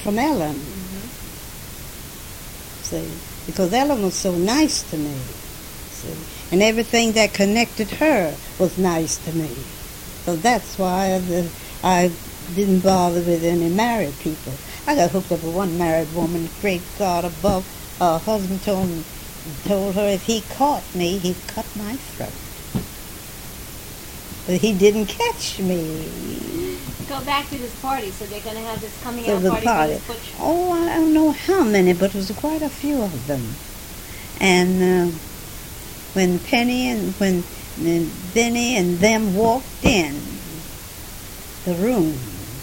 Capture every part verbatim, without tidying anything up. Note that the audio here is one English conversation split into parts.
from Ellen. Mm-hmm. See, because Ellen was so nice to me. See, and everything that connected her was nice to me. So that's why the, I didn't bother with any married people. I got hooked up with one married woman. Great God above, her husband told me, told her if he caught me, he'd cut my throat. But he didn't catch me. Go back to this party. So they're going to have this coming So out the party, party. for this butcher. Oh, I don't know how many, but it was quite a few of them. And uh, when Penny and when and Benny and them walked in the room,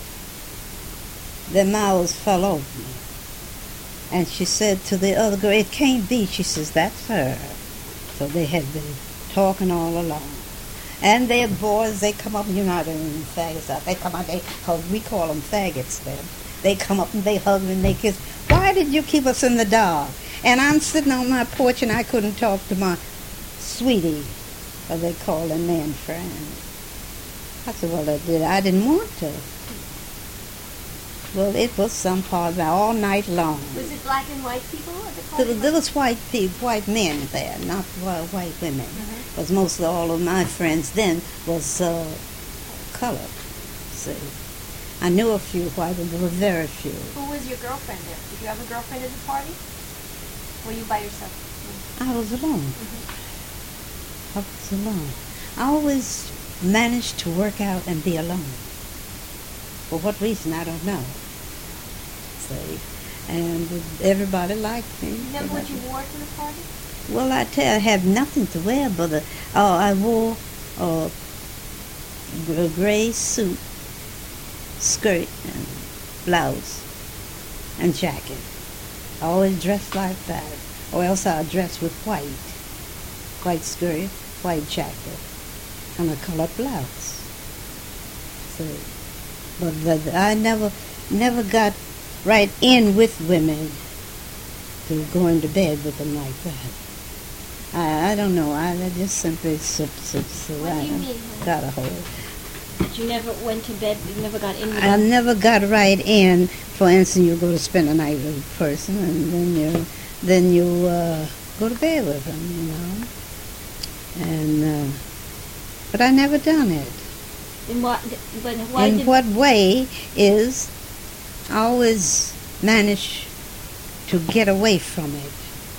their mouths fell open. And she said to the other girl, "It can't be." She says, "That's her." So they had been talking all along. And their boys, they come up, you know how the faggots are. They come up, they hug. We call them faggots then. They come up and they hug and they kiss. "Why did you keep us in the dark?" And I'm sitting on my porch and I couldn't talk to my sweetie, or they call their man friend. I said, "Well, I did. I didn't want to." Well, it was some part of it all night long. Was it black and white people at the There, party? there was white people, white men there, not whi- white women. Mhm. Because most of all of my friends then was uh, colored. See, I knew a few white, but there were very few. Who was your girlfriend there? Did you have a girlfriend at the party? Or were you by yourself? I was alone. Mhm. I was alone. I always managed to work out and be alone. For what reason, I don't know. See, and everybody liked me. Remember what you wore to the party? Well, I tell you, I had nothing to wear but a, oh, I wore a, a gray suit, skirt, and blouse, and jacket. I always dressed like that, or else I'd dress with white, white skirt, white jacket, and a colored blouse. See, but the, I never, never got right in with women to going to bed with them like that. I, I don't know. I, I just simply so, so, so What do you I mean, honey? got a hold. That you never went to bed, you never got in with I them? never got right in. For instance, you go to spend a night with a person, and then you then you uh, go to bed with them, you know. And uh, but I never done it. In what, but why In did... what way is I always manage to get away from it.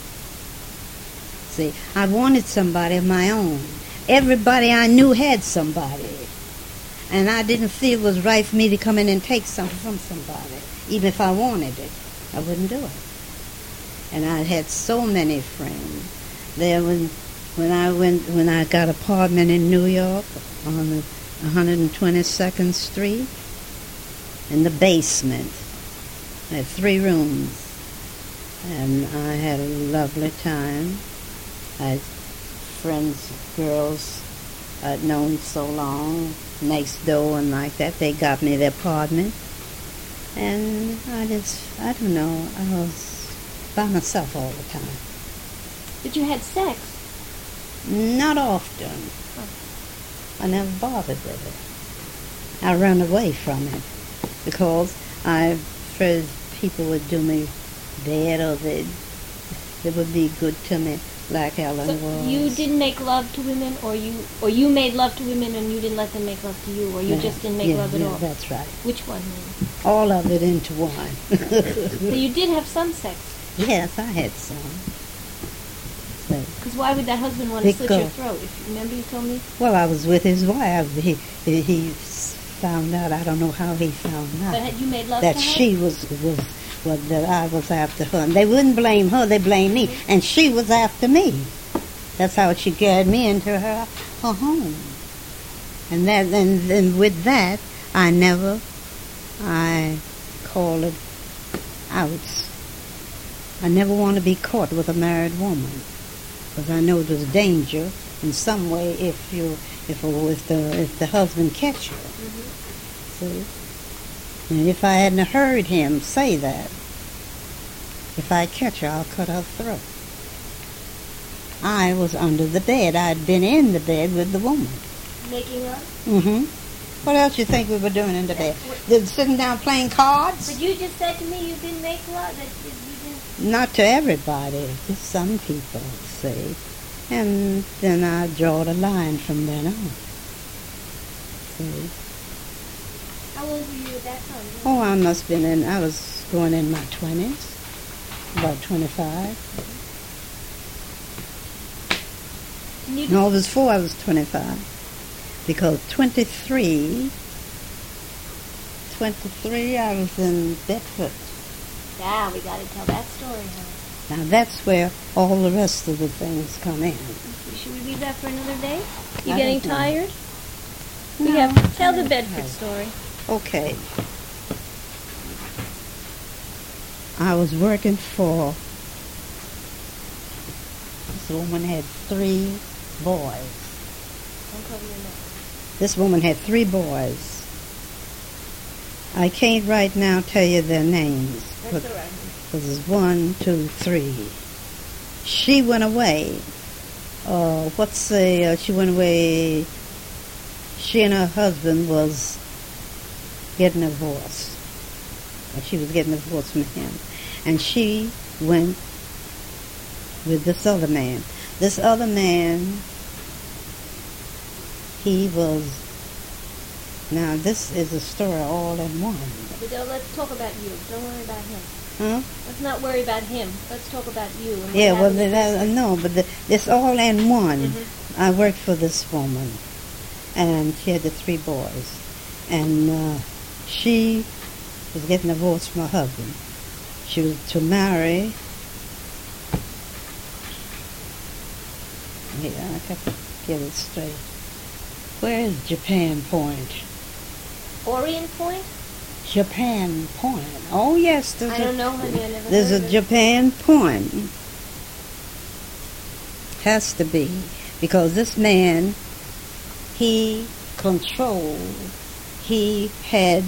See, I wanted somebody of my own. Everybody I knew had somebody. And I didn't feel it was right for me to come in and take something from somebody. Even if I wanted it, I wouldn't do it. And I had so many friends. There when when I went when I got an apartment in New York on the one hundred twenty-second Street in the basement. I had three rooms. And I had a lovely time. I had friends, girls I'd known so long, next door and like that. They got me their apartment. And I just, I don't know, I was by myself all the time. But you had sex? Not often. I never bothered with it. I ran away from it because I afraid people would do me bad or they, they would be good to me like Ellen So was. you didn't make love to women, or you or you made love to women and you didn't let them make love to you, or you Yeah, just didn't make yeah, love at yeah, all? that's right. Which one? honey? All of it into one. So you did have some sex. Yes, I had some. So, Because why would that husband want to slit your Because- throat? If you remember, you told me. well, I was with his wife. He, he he found out. I don't know how he found out But had you made love that to her? she was was well, that I was after her. And they wouldn't blame her. They blamed me, and she was after me. That's how she carried me into her her home. And that and then with that, I never I call it outs. I never want to be caught with a married woman, because I know there's danger in some way if you if if the if the husband catch you. Mm-hmm. See, and if I hadn't heard him say that, if I catch her, I'll cut her throat. I was under the bed. I'd been in the bed with the woman. Making love? Mm-hmm. What else you think we were doing in the day? Did sitting down playing cards? But you just said to me you didn't make love. That you didn't. Not to everybody, just some people, see. And then I draw the line from then on. See. How old were you at that time? Oh, I must have been in, I was going in my twenties, about twenty-five. And you No, it was before I was twenty-five. Because twenty-three, twenty-three, I was in Bedford. Yeah, we got to tell that story, huh? Now that's where all the rest of the things come in. Should we leave that for another day? You I getting don't know. tired? No, We have tell the I'm Bedford tired. story. Okay. I was working for, this woman had three boys. Don't cover your neck. This woman had three boys. I can't right now tell you their names. That's but all right. this is one, two, three. She went away. Uh, what's the, uh, she went away, she and her husband was getting a divorce. Or she was getting a divorce from him. And she went with this other man. This other man, he was, now this is a story all in one. But don't, let's talk about you. Don't worry about him. Huh? Let's not worry about him. Let's talk about you. And what Yeah, well, happened. that, no, but the, it's all in one. Mhm. I worked for this woman, and she had the three boys. And uh, she was getting divorced from her husband. She was to marry, yeah, I got to get it straight. Where is Japan Point? Orient Point? Japan Point. Oh, yes, there's I a, don't know, honey. I never there's heard a of it. Japan Point. Has to be, because this man, he controlled, he had,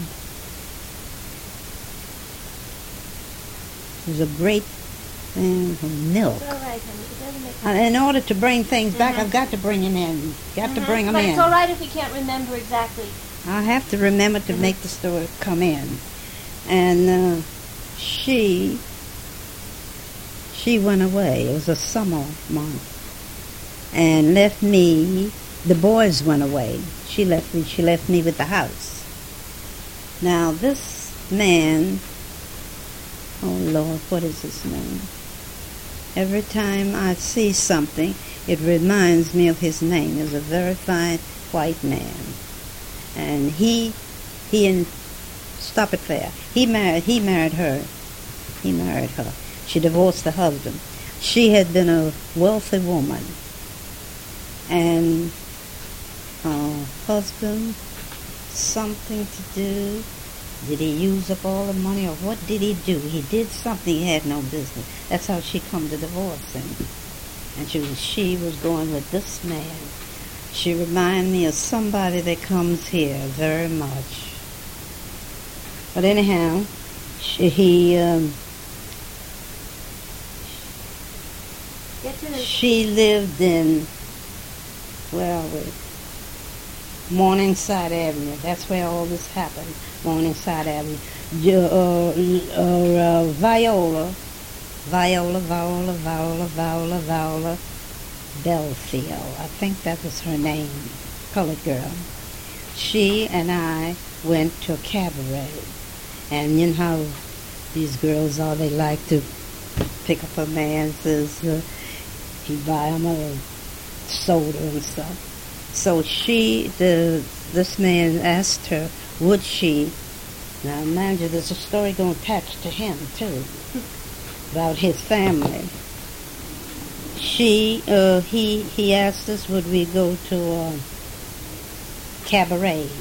it was a great thing of milk. It's all right, honey. It doesn't make Uh, In order to bring things back, Mhm. I've got to bring him in. Got to Mhm. bring him But in. it's all right if we can't remember exactly. I have to remember to Mhm. make the story come in. And uh, she, she went away. It was a summer month. And left me, the boys went away. She left me, she left me with the house. Now this man, oh Lord, what is his name? Every time I see something, it reminds me of his name. He was a very fine white man. And he, he and, stop it there. He married, he married her. He married her. She divorced the husband. She had been a wealthy woman. And her husband, something to do. Did he use up all the money, or what did he do? He did something he had no business. That's how she come to divorce him. And she was, she was going with this man. She reminded me of somebody that comes here very much. But anyhow, she, he, um, Get to the... she lived in, where are we? Morningside Avenue. That's where all this happened. Morningside Avenue. Jo- uh, uh, uh, Viola, Viola, Viola, Viola, Viola, Viola Belfield. I think that was her name. Colored girl. She and I went to a cabaret. And you know how these girls are, they like to pick up a man's, uh, he buy him a soda and stuff. So she, the this man asked her, would she, now mind you, there's a story going to attach to him too, about his family. She, uh, he, he asked us, would we go to a cabaret?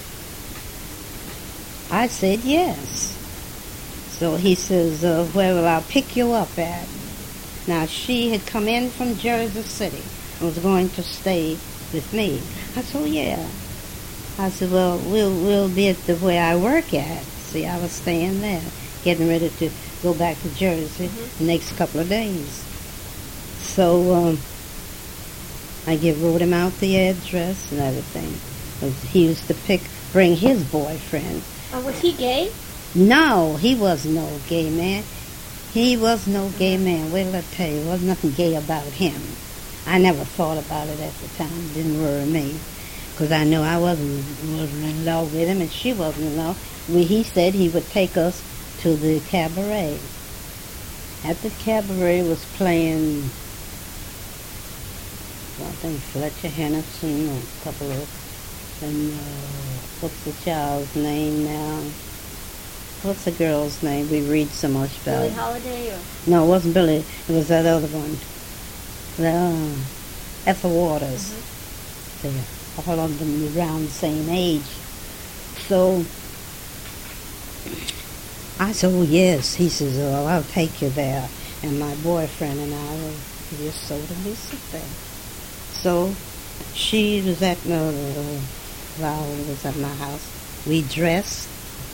I said yes. So he says, uh, where will I pick you up at? Now she had come in from Jersey City and was going to stay with me. I said, oh, yeah. I said, well, we'll we'll be at the where I work at. See, I was staying there, getting ready to go back to Jersey Mm-hmm. the next couple of days. So um, I give wrote him out the address and everything. 'Cause he used to pick bring his boyfriend. Uh, was he gay? No, he was no gay man. He was no gay man. Wait till I tell you, there was nothing gay about him. I never thought about it at the time. It didn't worry me. Because I knew I wasn't, wasn't in love with him and she wasn't in love. We, he said he would take us to the cabaret. At the cabaret was playing, well, I think Fletcher Henderson, a couple of, and uh, what's the child's name now? What's the girl's name? We read so much about. Billie Holiday or? No, it wasn't Billie. It was that other one. The, uh, Ethel Waters. Mm-hmm. They're all of them around the same age. So I said, oh, yes. He says, oh, I'll take you there. And my boyfriend and I were just so to be sit there. So she was at, no, uh, Raoul was at my house. We dressed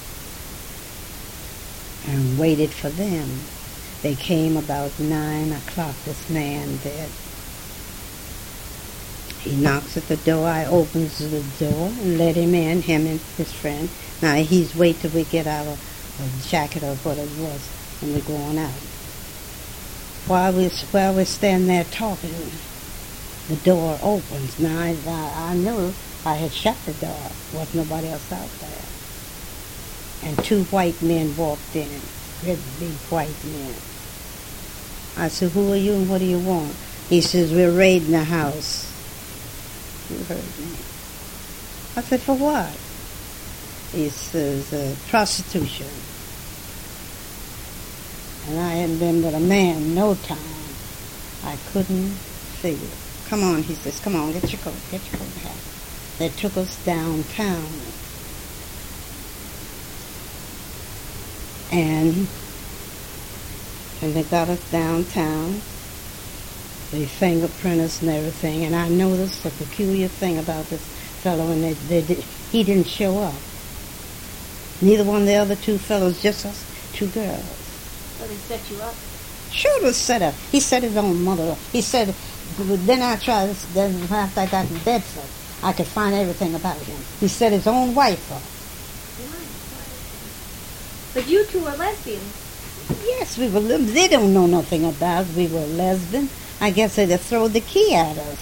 and waited for them. They came about nine o'clock, this man did. He knocks at the door. I opens the door and let him in, him and his friend. Now, he's wait till we get our uh, jacket or what it was, and we're going out. While we while we're standing there talking, the door opens. Now, I, I, I knew I had shut the door. There was nobody else out there. And two white men walked in, great big white men. I said, who are you and what do you want? He says, we're raiding the house. You heard me. I said, for what? He says, uh, prostitution. And I hadn't been with a man no time. I couldn't figure. Come on, he says, come on, get your coat, get your coat and hat. They took us downtown. And, and they got us downtown. They fingerprint us and everything. And I noticed a peculiar thing about this fellow, and they, they did, he didn't show up. Neither one of the other two fellows, just us two girls. So they set you up? Sure, it was set up. He set his own mother up. He said, then I tried, then after I got in Bedford, I could find everything about him. He set his own wife up. But you two were lesbians. Yes, we were. They don't know nothing about it. We were lesbian. I guess they'd have thrown the key at us.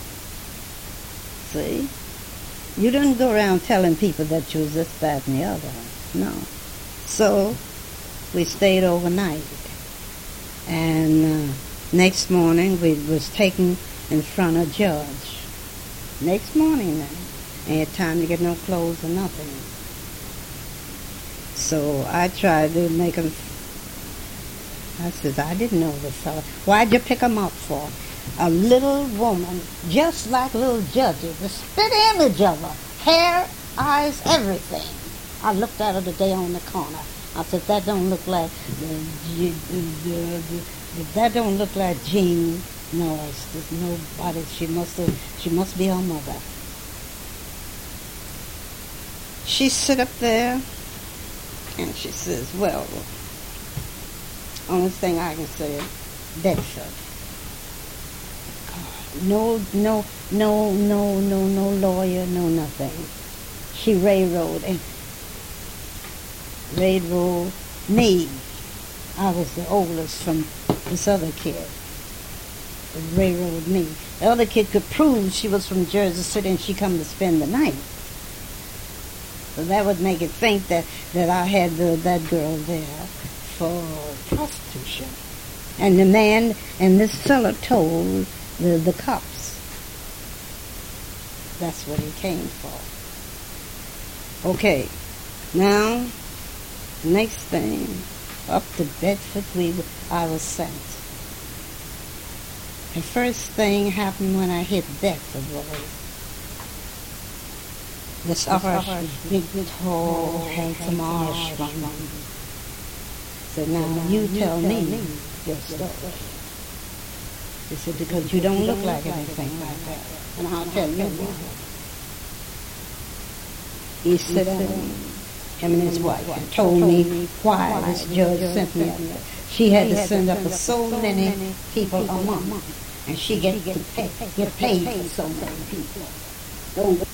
See? You didn't go around telling people that you was this, that, and the other. No. So, we stayed overnight. And uh, next morning, we was taken in front of judge. Next morning now. Ain't had time to get no clothes or nothing. So I tried to make him. I said, I didn't know this fella. Why'd you pick him up for? A little woman, just like little Judgy, the spit image of her. Hair, eyes, everything. I looked at her today on the corner. I said, that don't look like, uh, uh, uh, uh, that don't look like Jean Norris. There's nobody. She must have, she must be her mother. She sit up there. And she says, well, only thing I can say is Bedford. God, no, no, no, no, no, no lawyer, no nothing. She railroaded and railroaded me. I was the oldest from this other kid. Railroaded me. The other kid could prove she was from Jersey City and she come to spend the night. So that would make it think that, that I had the, that girl there for prostitution. And the man, and this fellow told the, the cops. That's what he came for. Okay, now, next thing, up to Bedford, we, I was sent. The first thing happened when I hit Bedford was this harsh, big, tall, handsome Irishman. So now you tell me your story. He said, because you don't look like anything like that. And I'll tell you why. He said, him and his wife, and told me why this judge sent me up there. She had to send up so many people a month. And she get to pay, get paid for so many people. Don't